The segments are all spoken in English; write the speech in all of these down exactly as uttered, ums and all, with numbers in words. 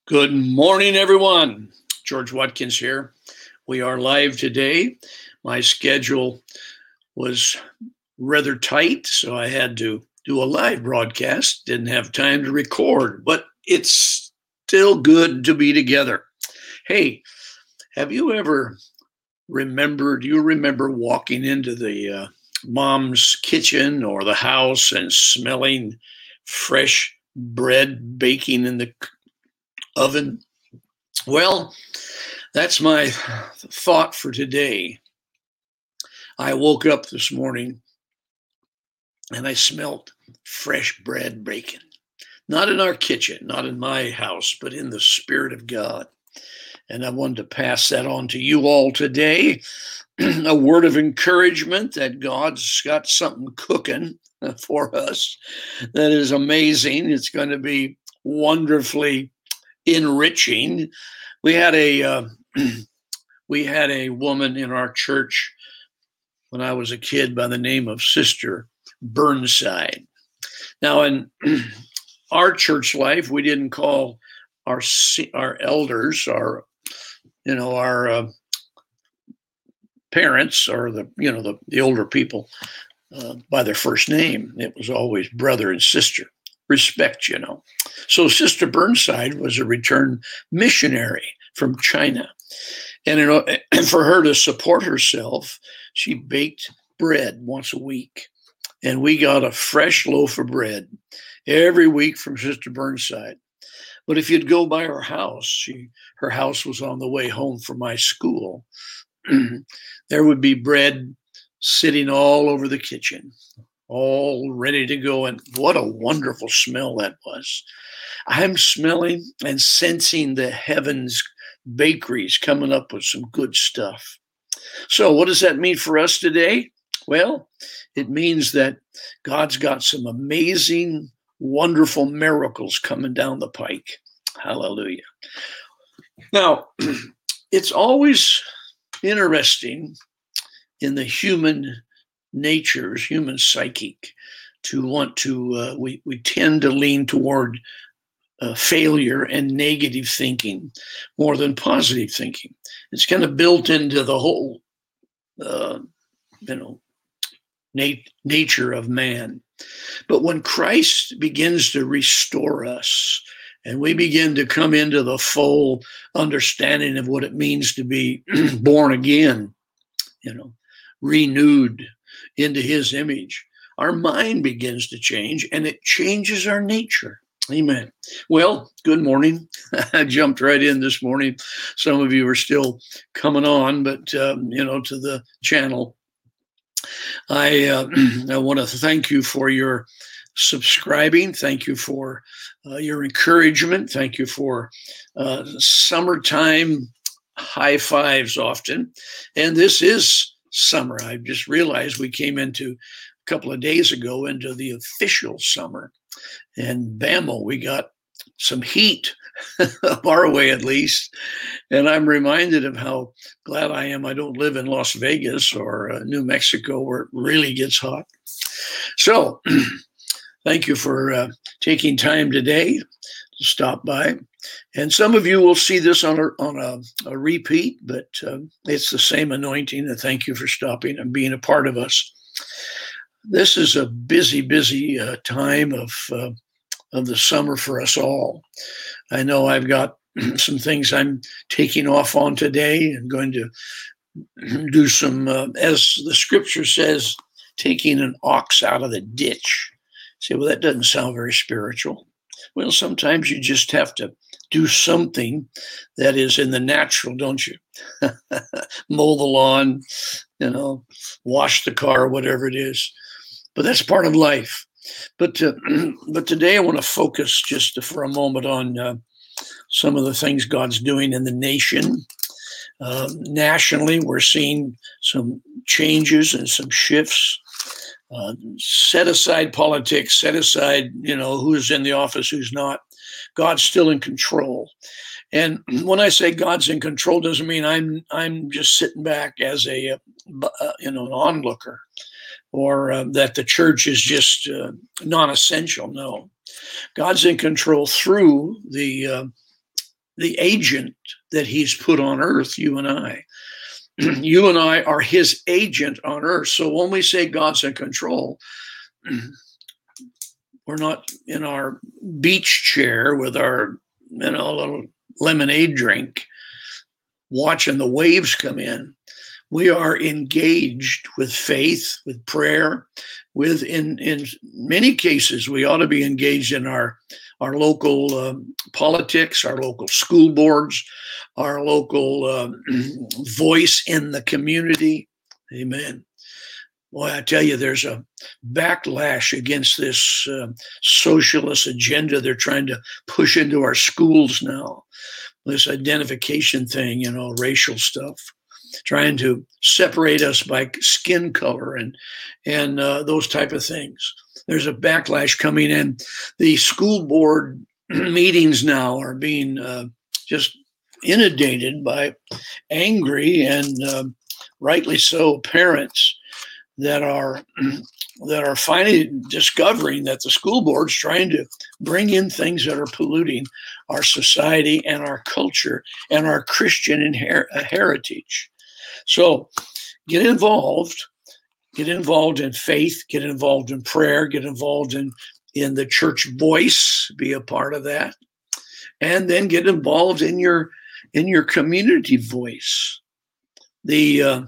Good morning, everyone. George Watkins here. We are live today. My schedule was rather tight, so I had to do a live broadcast. Didn't have time to record, but it's still good to be together. Hey, have you ever remembered, do you remember walking into the uh, mom's kitchen or the house and smelling fresh bread baking in the oven? Well, that's my thought for today. I woke up this morning and I smelt fresh bread baking. Not in our kitchen, not in my house, but in the Spirit of God. And I wanted to pass that on to you all today. A word of encouragement that God's got something cooking for us that is amazing. It's going to be wonderfully enriching. We had a uh, we had a woman in our church when I was a kid by the name of Sister Burnside. Now, in our church life, we didn't call our our elders, our you know our uh, parents, or the you know the, the older people uh, by their first name. It was always brother and sister. Respect, you know. So Sister Burnside was a returned missionary from China. And you know, for her to support herself, she baked bread once a week. And we got a fresh loaf of bread every week from Sister Burnside. But if you'd go by her house, she, her house was on the way home from my school, there would be bread sitting all over the kitchen, all ready to go. And what a wonderful smell that was. I'm smelling and sensing the heavens bakeries coming up with some good stuff. So what does that mean for us today? Well, it means that God's got some amazing, wonderful miracles coming down the pike. Hallelujah. Now, it's always interesting in the human natures, human psychic, to want to, uh, we, we tend to lean toward uh, failure and negative thinking more than positive thinking. It's kind of built into the whole, uh, you know, nat- nature of man. But when Christ begins to restore us and we begin to come into the full understanding of what it means to be born again, you know, renewed into his image, our mind begins to change and it changes our nature. Amen. Well, good morning. I jumped right in this morning. Some of you are still coming on, but, um, you know, to the channel. I, uh, I want to thank you for your subscribing. Thank you for uh, your encouragement. Thank you for uh, summertime high fives often. And this is summer. I just realized we came into a couple of days ago into the official summer, and bammo, we got some heat up our way at least. And I'm reminded of how glad I am I don't live in Las Vegas or uh, New Mexico where it really gets hot. So thank you for uh, taking time today to stop by. And some of you will see this on a, on a, a repeat, but uh, it's the same anointing. And thank you for stopping and being a part of us. This is a busy, busy uh, time of uh, of the summer for us all. I know I've got some things I'm taking off on today and going to do some, uh, as the scripture says, taking an ox out of the ditch. Say, well, that doesn't sound very spiritual. Well, sometimes you just have to do something that is in the natural, don't you? Mow the lawn, you know, wash the car, whatever it is. But that's part of life. But uh, but today I want to focus just for a moment on uh, some of the things God's doing in the nation. Uh, nationally, we're seeing some changes and some shifts. Uh, set aside politics, set aside, you know, who's in the office, who's not. God's still in control. And when I say God's in control, doesn't mean I'm I'm just sitting back as a, uh, you know, an onlooker, or uh, that the church is just uh, non-essential. No, God's in control through the uh, the agent that he's put on earth, you and I. You and I are his agent on earth. So when we say God's in control, we're not in our beach chair with our, you know, little lemonade drink watching the waves come in. We are engaged with faith, with prayer, with, in, in many cases, we ought to be engaged in our, our local um, politics, our local school boards, our local uh, voice in the community. Amen. Boy, I tell you, there's a backlash against this uh, socialist agenda they're trying to push into our schools now. This identification thing, you know, racial stuff, trying to separate us by skin color and and uh, those type of things. There's a backlash coming in. The school board meetings now are being uh, just inundated by angry and uh, rightly so parents that are that are finally discovering that the school board's trying to bring in things that are polluting our society and our culture and our Christian inher- heritage. So get involved, get involved in faith, get involved in prayer, get involved in, in the church voice, be a part of that, and then get involved in your in your community voice. The uh,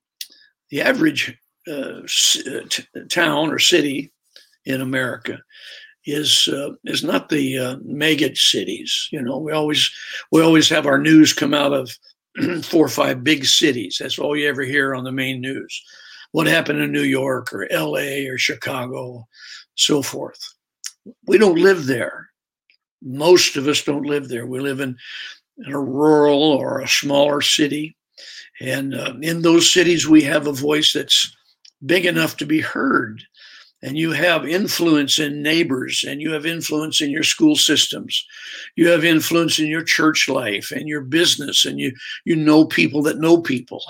the average uh, t- town or city in America is uh, is not the uh, mega cities. You know, we always we always have our news come out of four or five big cities. That's all you ever hear on the main news. What happened in New York or L A or Chicago, so forth. We don't live there. Most of us don't live there. We live in, in a rural or a smaller city. And uh, in those cities, we have a voice that's big enough to be heard. And you have influence in neighbors, and you have influence in your school systems. You have influence in your church life and your business, and you, you know people that know people.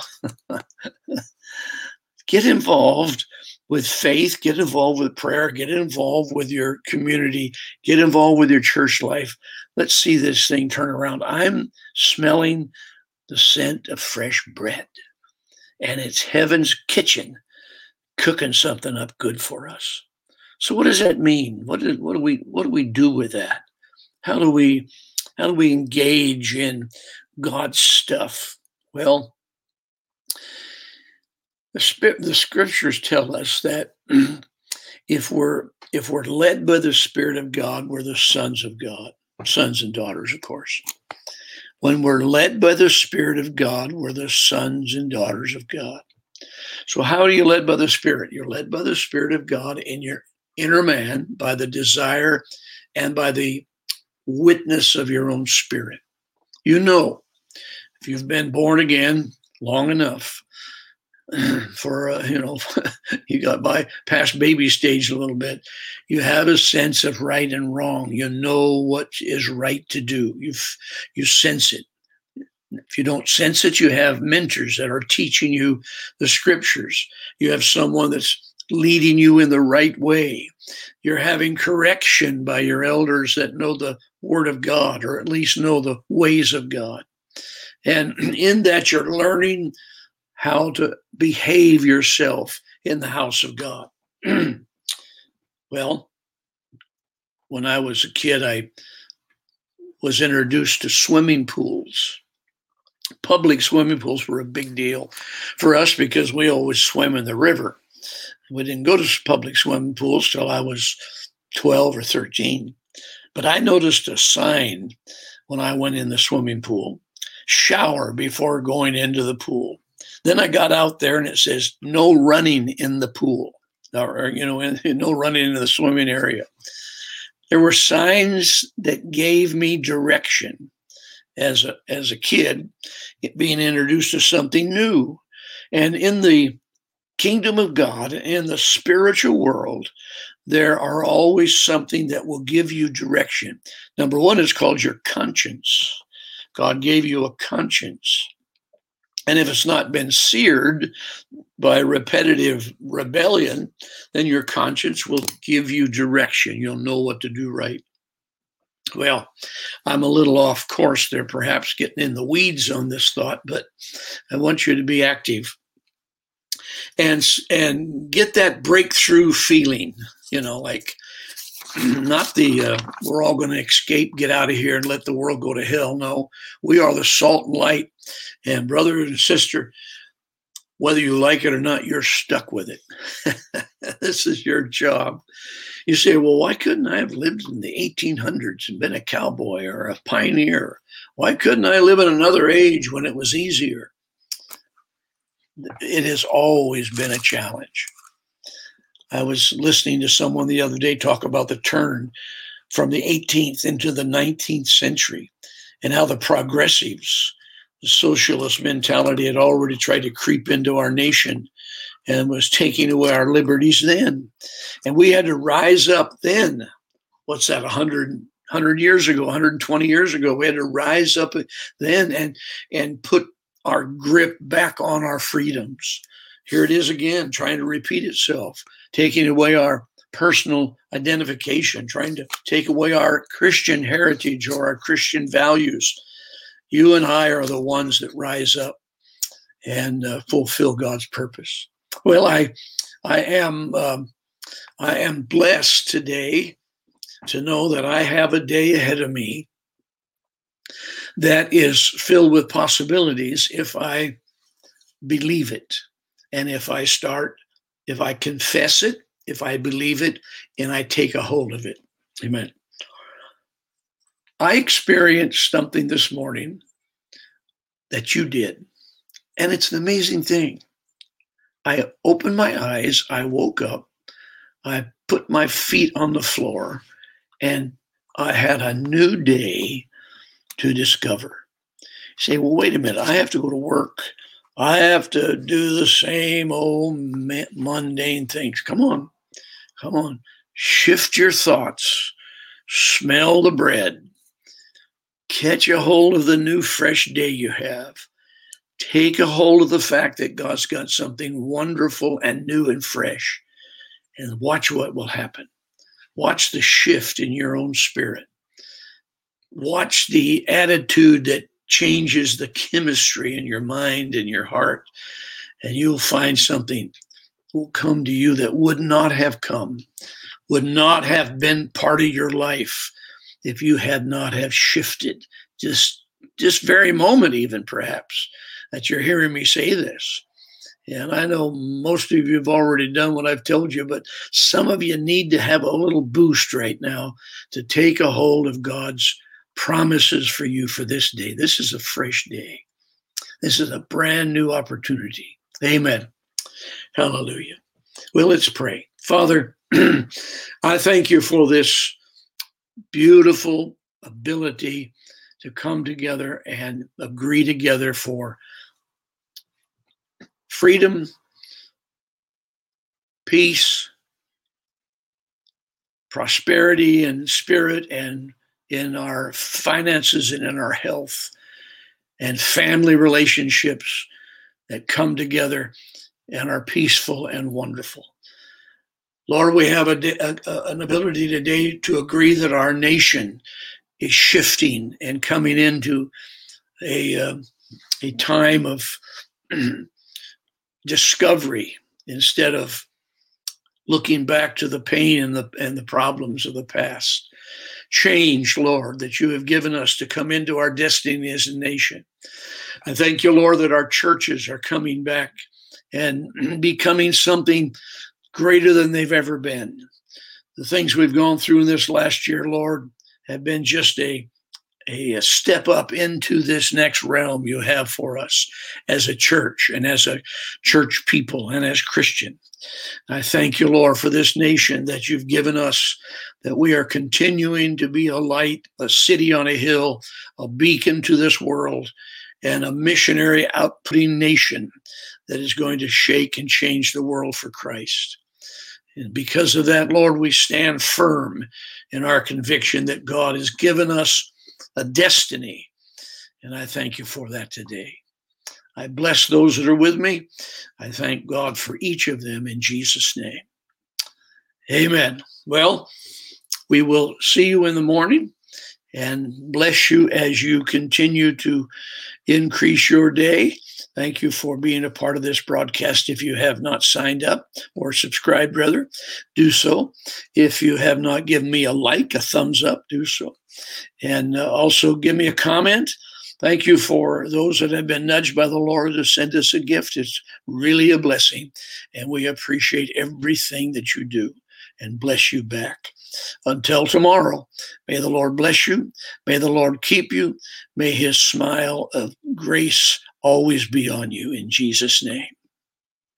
Get involved with faith, get involved with prayer, get involved with your community, get involved with your church life. Let's see this thing turn around. I'm smelling the scent of fresh bread, and it's heaven's kitchen cooking something up good for us. So what does that mean? What do, what do we what do we do with that? How do we how do we engage in God's stuff? Well, the spirit, the scriptures tell us that if we're if we're led by the Spirit of God, we're the sons of God, sons and daughters, of course. When we're led by the Spirit of God, we're the sons and daughters of God. So how are you led by the Spirit? You're led by the Spirit of God in your inner man, by the desire and by the witness of your own spirit. You know, if you've been born again long enough, for, uh, you know, you got by past baby stage a little bit, you have a sense of right and wrong. You know what is right to do. You you sense it. If you don't sense it, you have mentors that are teaching you the scriptures. You have someone that's leading you in the right way. You're having correction by your elders that know the word of God, or at least know the ways of God. And in that, you're learning how to behave yourself in the house of God. Well, when I was a kid, I was introduced to swimming pools. Public swimming pools were a big deal for us because we always swam in the river. We didn't go to public swimming pools till I was twelve or thirteen. But I noticed a sign when I went in the swimming pool: shower before going into the pool. Then I got out there and it says no running in the pool, or, you know, no running into the swimming area. There were signs that gave me direction as a as a kid, being introduced to something new. And in the kingdom of God, in the spiritual world, there are always something that will give you direction. Number one is called your conscience. God gave you a conscience. And if it's not been seared by repetitive rebellion, then your conscience will give you direction. You'll know what to do right. Well, I'm a little off course there, perhaps getting in the weeds on this thought, but I want you to be active and and get that breakthrough feeling, you know, like not the uh, we're all going to escape, get out of here, and let the world go to hell. No, we are the salt and light, and brother and sister, whether you like it or not, you're stuck with it. This is your job. You say, well, why couldn't I have lived in the eighteen hundreds and been a cowboy or a pioneer? Why couldn't I live in another age when it was easier? It has always been a challenge. I was listening to someone the other day talk about the turn from the eighteenth into the nineteenth century and how the progressives, the socialist mentality had already tried to creep into our nation and was taking away our liberties then. And we had to rise up then. What's that, one hundred, one hundred years ago, one hundred twenty years ago? We had to rise up then and, and put our grip back on our freedoms. Here it is again, trying to repeat itself, taking away our personal identification, trying to take away our Christian heritage or our Christian values. You and I are the ones that rise up and uh, fulfill God's purpose. Well, I, I am, um, I am blessed today to know that I have a day ahead of me that is filled with possibilities if I believe it. And if I start, if I confess it, if I believe it, and I take a hold of it. Amen. I experienced something this morning that you did. And it's an amazing thing. I opened my eyes, I woke up, I put my feet on the floor, and I had a new day to discover. You say, well, wait a minute, I have to go to work. I have to do the same old mundane things. Come on, come on. Shift your thoughts. Smell the bread. Catch a hold of the new fresh day you have. Take a hold of the fact that God's got something wonderful and new and fresh. And watch what will happen. Watch the shift in your own spirit. Watch the attitude that changes the chemistry in your mind and your heart, and you'll find something will come to you that would not have come, would not have been part of your life if you had not have shifted just this very moment, even perhaps, that you're hearing me say this. And I know most of you have already done what I've told you, but some of you need to have a little boost right now to take a hold of God's promises for you for this day. This is a fresh day. This is a brand new opportunity. Amen. Hallelujah. Well, let's pray. Father, I thank you for this beautiful ability to come together and agree together for freedom, peace, prosperity and spirit, and in our finances and in our health, and family relationships that come together and are peaceful and wonderful. Lord, we have a, a, an ability today to agree that our nation is shifting and coming into a, uh, a time of discovery instead of looking back to the pain and the, and the problems of the past. Change, Lord, that you have given us to come into our destiny as a nation. I thank you, Lord, that our churches are coming back and becoming something greater than they've ever been. The things we've gone through in this last year, Lord, have been just a, a, a step up into this next realm you have for us as a church and as a church people and as Christian. I thank you, Lord, for this nation that you've given us, that we are continuing to be a light, a city on a hill, a beacon to this world, and a missionary outputting nation that is going to shake and change the world for Christ. And because of that, Lord, we stand firm in our conviction that God has given us a destiny. And I thank you for that today. I bless those that are with me. I thank God for each of them in Jesus' name. Amen. Well, we will see you in the morning. and bless you as you continue to increase your day. Thank you for being a part of this broadcast. If you have not signed up or subscribed, rather, do so. If you have not given me a like, a thumbs up, do so. And uh, also give me a comment. Thank you for those that have been nudged by the Lord to send us a gift. It's really a blessing, and we appreciate everything that you do, and bless you back. Until tomorrow, may the Lord bless you. May the Lord keep you. May his smile of grace always be on you, in Jesus' name.